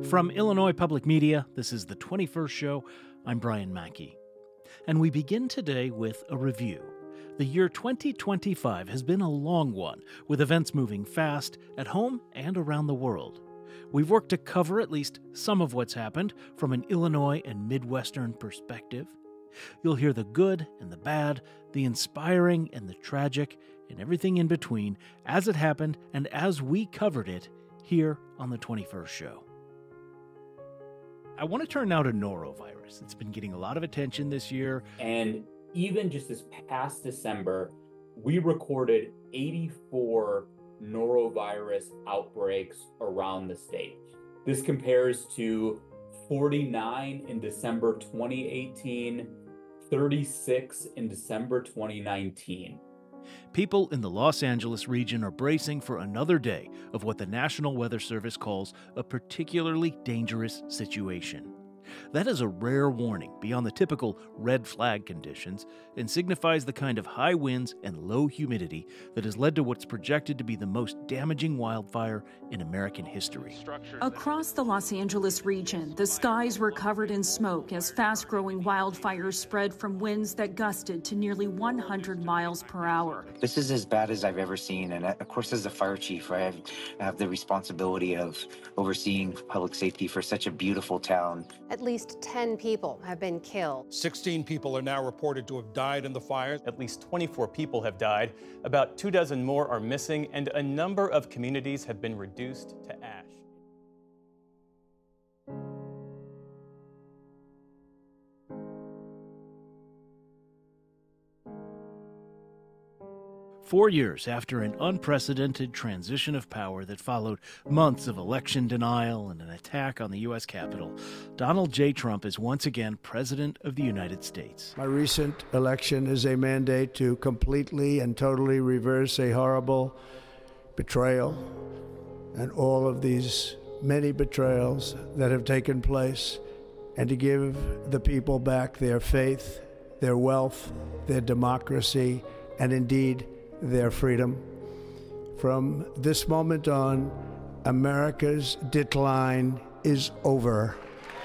From Illinois Public Media, this is the 21st Show. I'm Brian Mackey. And we begin today with a review. The year 2025 has been a long one, with events moving fast at home and around the world. We've worked to cover at least some of what's happened from an Illinois and Midwestern perspective. You'll hear the good and the bad, the inspiring and the tragic, and everything in between as it happened and as we covered it here on the 21st Show. I want to turn now to norovirus. It's been getting a lot of attention this year. And even just this past December, we recorded 84 norovirus outbreaks around the state. This compares to 49 in December 2018, 36 in December 2019. People in the Los Angeles region are bracing for another day of what the National Weather Service calls a particularly dangerous situation. That is a rare warning beyond the typical red flag conditions and signifies the kind of high winds and low humidity that has led to what's projected to be the most damaging wildfire in American history. Across the Los Angeles region, the skies were covered in smoke as fast-growing wildfires spread from winds that gusted to nearly 100 miles per hour. This is as bad as I've ever seen, and of course, as a fire chief, I have the responsibility of overseeing public safety for such a beautiful town. At least 10 people have been killed. 16 people are now reported to have died in the fires. At least 24 people have died. About 24 more are missing, and a number of communities have been reduced to ash. Four years after an unprecedented transition of power that followed months of election denial and an attack on the U.S. Capitol, Donald J. Trump is once again President of the United States. My recent election is a mandate to completely and totally reverse a horrible betrayal and all of these many betrayals that have taken place, and to give the people back their faith, their wealth, their democracy, and indeed their freedom. From this moment on, America's decline is over.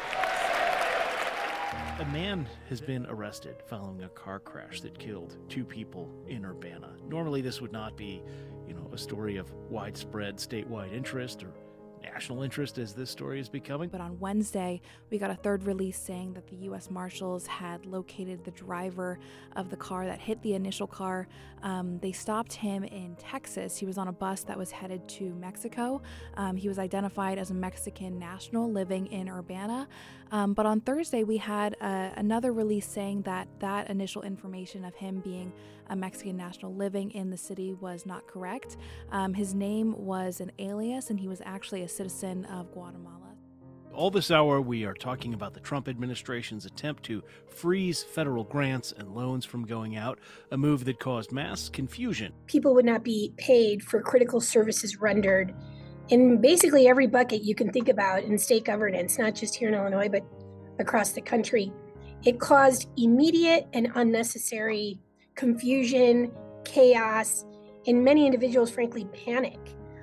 A man has been arrested following a car crash that killed two people in Urbana. Normally this would not be, a story of widespread statewide interest or national interest as this story is becoming. But on Wednesday, we got a third release saying that the U.S. Marshals had located the driver of the car that hit the initial car. They stopped him in Texas. He was on a bus that was headed to Mexico. He was identified as a Mexican national living in Urbana. But on Thursday, we had another release saying that that initial information of him being a Mexican national living in the city was not correct. His name was an alias, and he was actually a citizen of Guatemala. All this hour, we are talking about the Trump administration's attempt to freeze federal grants and loans from going out, a move that caused mass confusion. People would not be paid for critical services rendered in basically every bucket you can think about in state governance, not just here in Illinois, but across the country. It caused immediate and unnecessary confusion, chaos, and many individuals, frankly, panic.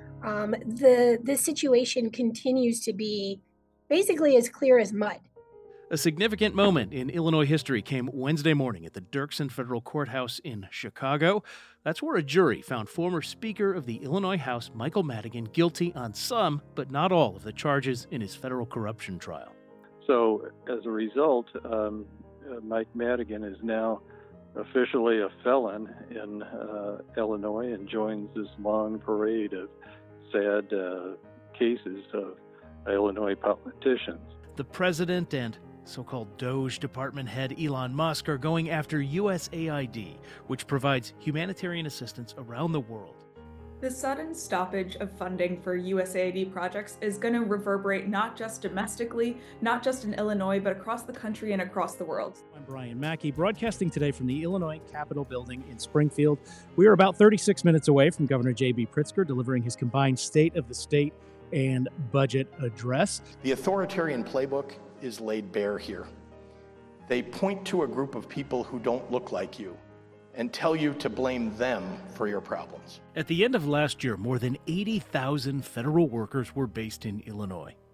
This situation continues to be basically as clear as mud. A significant moment in Illinois history came Wednesday morning at the Dirksen Federal Courthouse in Chicago. That's where a jury found former Speaker of the Illinois House, Michael Madigan, guilty on some, but not all, of the charges in his federal corruption trial. So, as a result, Mike Madigan is now officially a felon in Illinois and joins this long parade of sad cases of Illinois politicians. The president and so-called DOJ department head Elon Musk are going after USAID, which provides humanitarian assistance around the world. The sudden stoppage of funding for USAID projects is going to reverberate not just domestically, not just in Illinois, but across the country and across the world. I'm Brian Mackey, broadcasting today from the Illinois Capitol building in Springfield. We are about 36 minutes away from Governor J.B. Pritzker delivering his combined State of the State and budget address. The authoritarian playbook is laid bare here. They point to a group of people who don't look like you and tell you to blame them for your problems. At the end of last year, more than 80,000 federal workers were based in Illinois.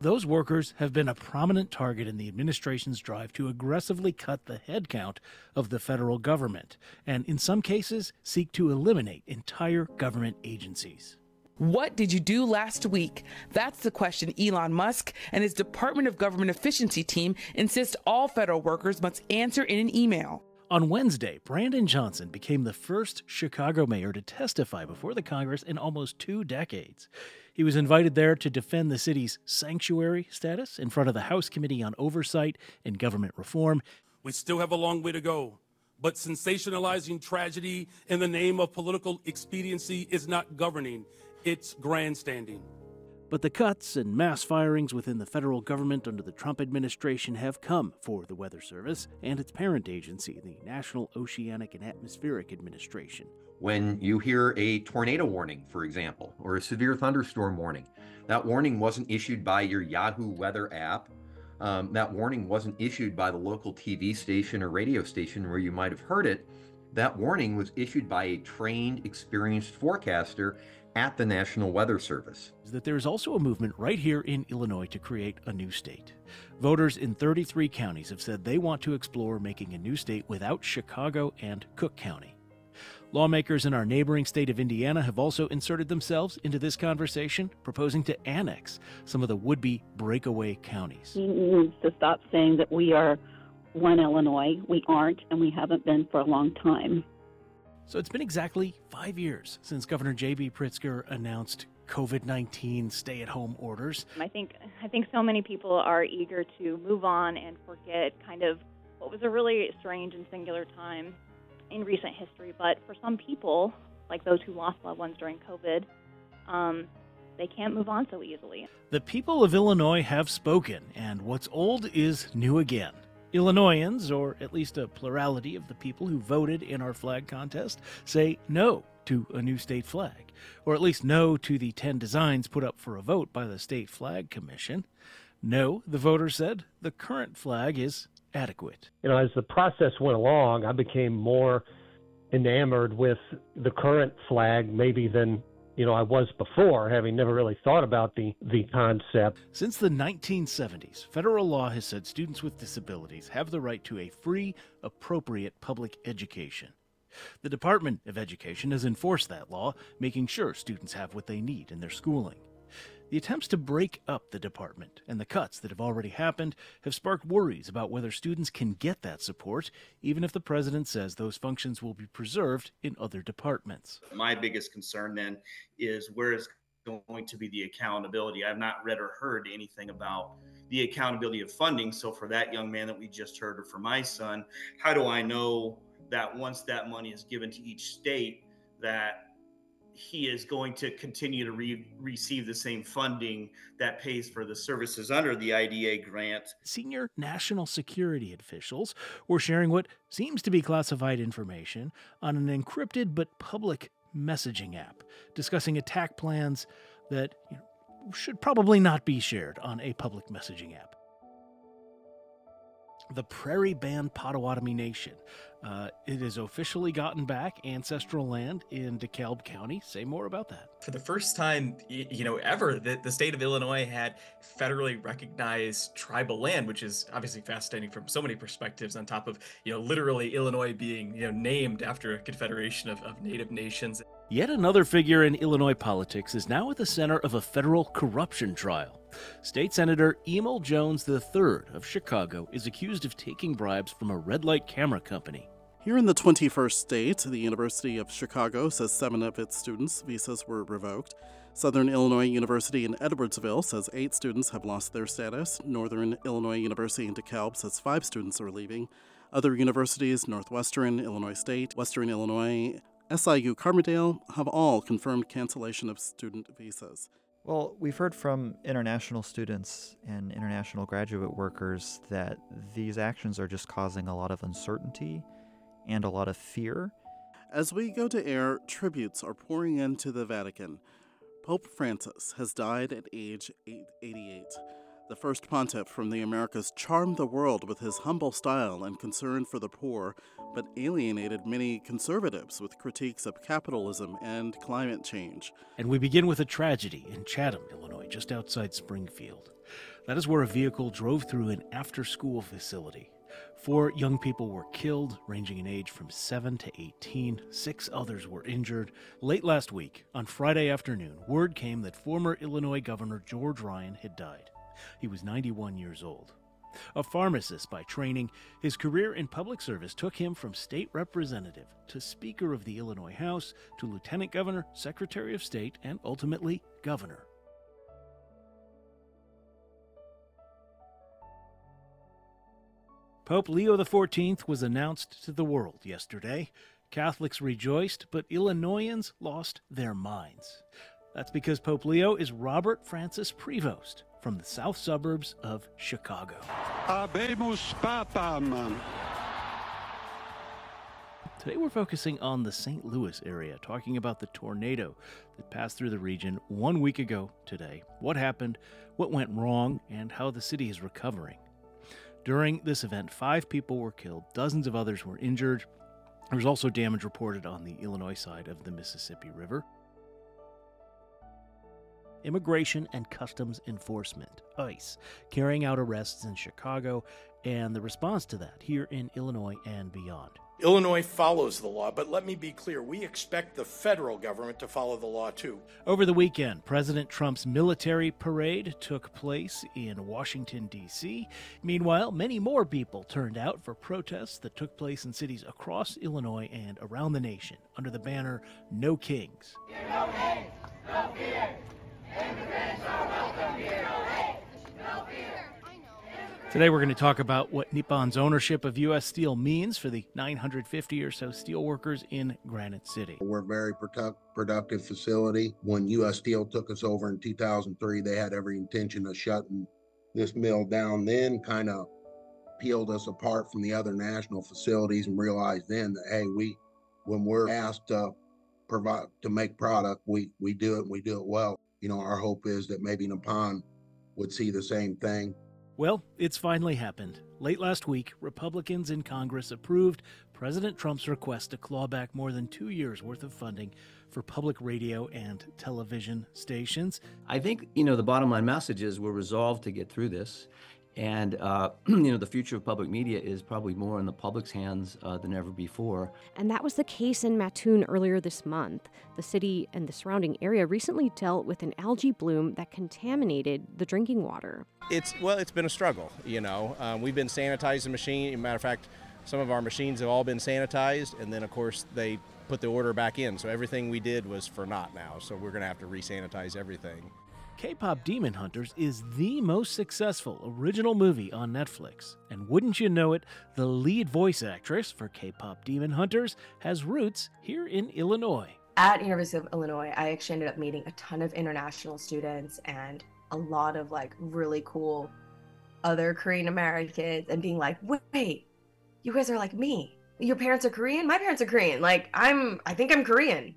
those workers have been a prominent target in the administration's drive to aggressively cut the headcount of the federal government, and in some cases seek to eliminate entire government agencies. What did you do last week? That's the question Elon Musk and his Department of Government Efficiency team insist all federal workers must answer in an email. On Wednesday, Brandon Johnson became the first Chicago mayor to testify before the Congress in almost 2 decades. He was invited there to defend the city's sanctuary status in front of the House Committee on Oversight and Government Reform. We still have a long way to go, but sensationalizing tragedy in the name of political expediency is not governing. It's grandstanding. But the cuts and mass firings within the federal government under the Trump administration have come for the Weather Service and its parent agency, the National Oceanic and Atmospheric Administration. When you hear a tornado warning, for example, or a severe thunderstorm warning, that warning wasn't issued by your Yahoo weather app. That warning wasn't issued by the local TV station or radio station where you might have heard it. That warning was issued by a trained, experienced forecaster at the National Weather Service. That there is also a movement right here in Illinois to create a new state. Voters in 33 counties have said they want to explore making a new state without Chicago and Cook County. Lawmakers in our neighboring state of Indiana have also inserted themselves into this conversation, proposing to annex some of the would-be breakaway counties. He needs to stop saying that we are one Illinois. We aren't, and we haven't been for a long time. So it's been exactly 5 years since Governor J.B. Pritzker announced COVID-19 stay-at-home orders. I think so many people are eager to move on and forget kind of what was a really strange and singular time in recent history. But for some people, like those who lost loved ones during COVID, they can't move on so easily. The people of Illinois have spoken, and what's old is new again. Illinoisans, or at least a plurality of the people who voted in our flag contest, say no to a new state flag, or at least no to the 10 designs put up for a vote by the State Flag Commission. No, the voters said, the current flag is adequate. As the process went along, I became more enamored with the current flag maybe than I was before, having never really thought about the concept. Since the 1970s, federal law has said students with disabilities have the right to a free, appropriate public education. The Department of Education has enforced that law, making sure students have what they need in their schooling. The attempts to break up the department and the cuts that have already happened have sparked worries about whether students can get that support, even if the president says those functions will be preserved in other departments. My biggest concern then is where is going to be the accountability. I've not read or heard anything about the accountability of funding. So for that young man that we just heard, or for my son, how do I know that once that money is given to each state, that he is going to continue to receive the same funding that pays for the services under the IDA grant? Senior national security officials were sharing what seems to be classified information on an encrypted but public messaging app, discussing attack plans that should probably not be shared on a public messaging app. The Prairie Band Potawatomi Nation. It has officially gotten back ancestral land in DeKalb County. Say more about that. For the first time, ever, the state of Illinois had federally recognized tribal land, which is obviously fascinating from so many perspectives, on top of, literally Illinois being, named after a confederation of native nations. Yet another figure in Illinois politics is now at the center of a federal corruption trial. State Senator Emil Jones III of Chicago is accused of taking bribes from a red light camera company. Here in the 21st state, the University of Chicago says 7 of its students' visas were revoked. Southern Illinois University in Edwardsville says 8 students have lost their status. Northern Illinois University in DeKalb says 5 students are leaving. Other universities, Northwestern, Illinois State, Western Illinois, SIU Carbondale, have all confirmed cancellation of student visas. Well, we've heard from international students and international graduate workers that these actions are just causing a lot of uncertainty and a lot of fear. As we go to air, tributes are pouring into the Vatican. Pope Francis has died at age 88. The first pontiff from the Americas charmed the world with his humble style and concern for the poor, but alienated many conservatives with critiques of capitalism and climate change. And we begin with a tragedy in Chatham, Illinois. Illinois, just outside Springfield. That is where a vehicle drove through an after-school facility. 4 young people were killed, ranging in age from 7 to 18. 6 others were injured. Late last week, on Friday afternoon, word came that former Illinois Governor George Ryan had died. He was 91 years old. A pharmacist by training, his career in public service took him from state representative to Speaker of the Illinois House to Lieutenant Governor, Secretary of State, and ultimately Governor. Pope Leo XIV was announced to the world yesterday. Catholics rejoiced, but Illinoisans lost their minds. That's because Pope Leo is Robert Francis Prevost from the south suburbs of Chicago. Habemus Papam. Today we're focusing on the St. Louis area, talking about the tornado that passed through the region 1 week ago today, what happened, what went wrong, and how the city is recovering. During this event, 5 people were killed, dozens of others were injured. There was also damage reported on the Illinois side of the Mississippi River. Immigration and Customs Enforcement, ICE, carrying out arrests in Chicago, and the response to that here in Illinois and beyond. Illinois follows the law, but let me be clear, we expect the federal government to follow the law too. Over the weekend, President Trump's military parade took place in Washington, D.C. Meanwhile, many more people turned out for protests that took place in cities across Illinois and around the nation under the banner, No Kings. No kings, no fear. Immigrants are welcome here. No hate, no fear. Today we're going to talk about what Nippon's ownership of U.S. Steel means for the 950 or so steelworkers in Granite City. We're a very productive facility. When U.S. Steel took us over in 2003, they had every intention of shutting this mill down, then kind of peeled us apart from the other national facilities and realized then that, hey, when we're asked to make product, we do it and we do it well. You know, our hope is that maybe Nippon would see the same thing. Well, it's finally happened. Late last week, Republicans in Congress approved President Trump's request to claw back more than 2 years' worth of funding for public radio and television stations. I think, the bottom line message is we're resolved to get through this. And, the future of public media is probably more in the public's hands than ever before. And that was the case in Mattoon earlier this month. The city and the surrounding area recently dealt with an algae bloom that contaminated the drinking water. It's been a struggle, We've been sanitizing the machine. As a matter of fact, some of our machines have all been sanitized, and then, of course, they put the order back in. So everything we did was for naught now. So we're going to have to re-sanitize everything. K-Pop Demon Hunters is the most successful original movie on Netflix. And wouldn't you know it, the lead voice actress for K-Pop Demon Hunters has roots here in Illinois. At University of Illinois, I actually ended up meeting a ton of international students and a lot of really cool other Korean Americans and being like, wait, you guys are like me. Your parents are Korean? My parents are Korean. I think I'm Korean.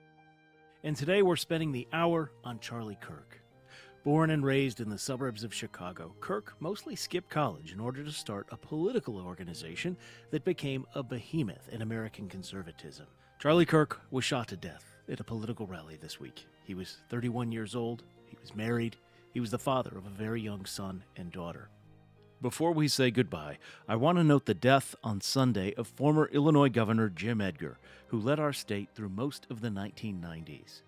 And today we're spending the hour on Charlie Kirk. Born and raised in the suburbs of Chicago, Kirk mostly skipped college in order to start a political organization that became a behemoth in American conservatism. Charlie Kirk was shot to death at a political rally this week. He was 31 years old, he was married, he was the father of a very young son and daughter. Before we say goodbye, I want to note the death on Sunday of former Illinois Governor Jim Edgar, who led our state through most of the 1990s.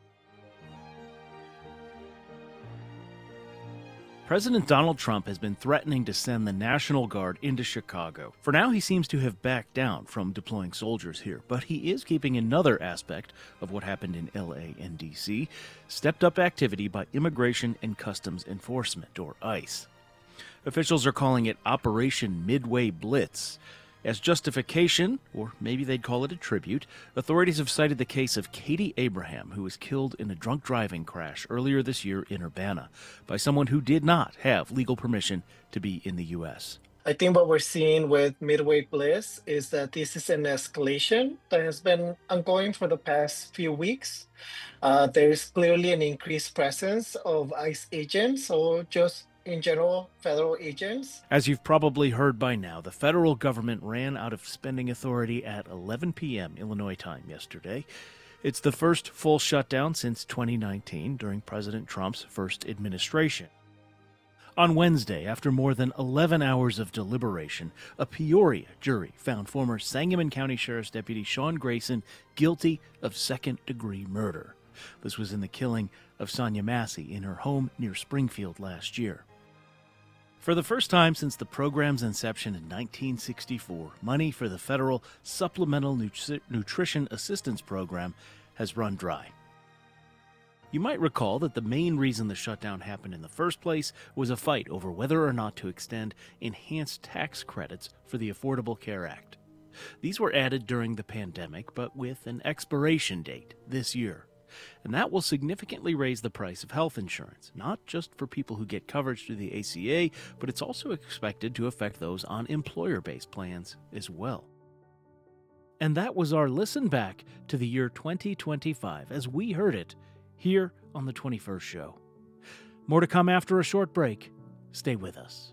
President Donald Trump has been threatening to send the National Guard into Chicago. For now, he seems to have backed down from deploying soldiers here, but he is keeping another aspect of what happened in L.A. and D.C., stepped-up activity by Immigration and Customs Enforcement, or ICE. Officials are calling it Operation Midway Blitz. As justification, or maybe they'd call it a tribute, authorities have cited the case of Katie Abraham, who was killed in a drunk driving crash earlier this year in Urbana by someone who did not have legal permission to be in the U.S. I think what we're seeing with Midway Blitz is that this is an escalation that has been ongoing for the past few weeks. There's clearly an increased presence of ICE agents, or just in general, federal agents. As you've probably heard by now, the federal government ran out of spending authority at 11 p.m. Illinois time yesterday. It's the first full shutdown since 2019 during President Trump's first administration. On Wednesday, after more than 11 hours of deliberation, a Peoria jury found former Sangamon County Sheriff's Deputy Sean Grayson guilty of second-degree murder. This was in the killing of Sonia Massey in her home near Springfield last year. For the first time since the program's inception in 1964, money for the federal Supplemental Nutrition Assistance Program has run dry. You might recall that the main reason the shutdown happened in the first place was a fight over whether or not to extend enhanced tax credits for the Affordable Care Act. These were added during the pandemic, but with an expiration date this year. And that will significantly raise the price of health insurance, not just for people who get coverage through the ACA, but it's also expected to affect those on employer-based plans as well. And that was our listen back to the year 2025 as we heard it here on the 21st Show. More to come after a short break. Stay with us.